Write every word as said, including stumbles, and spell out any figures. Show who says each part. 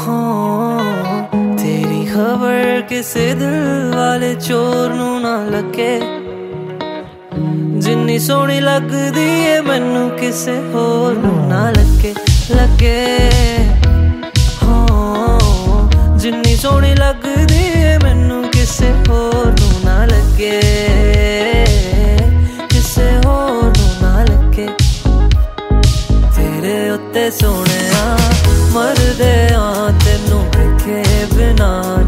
Speaker 1: हाँ तेरी खबर किसे दिल वाले चोर नू ना लगे, जिन्नी सोहनी लगदी है मैनू किसे होर नू ना लगे लगे। हाँ जिन्नी सोहनी लगदी है मैनू किसे होर नू ना लगे, किसे होर नू ना लगे। तेरे उत्ते सोहणिया मरदे आ तेनू देखे बिना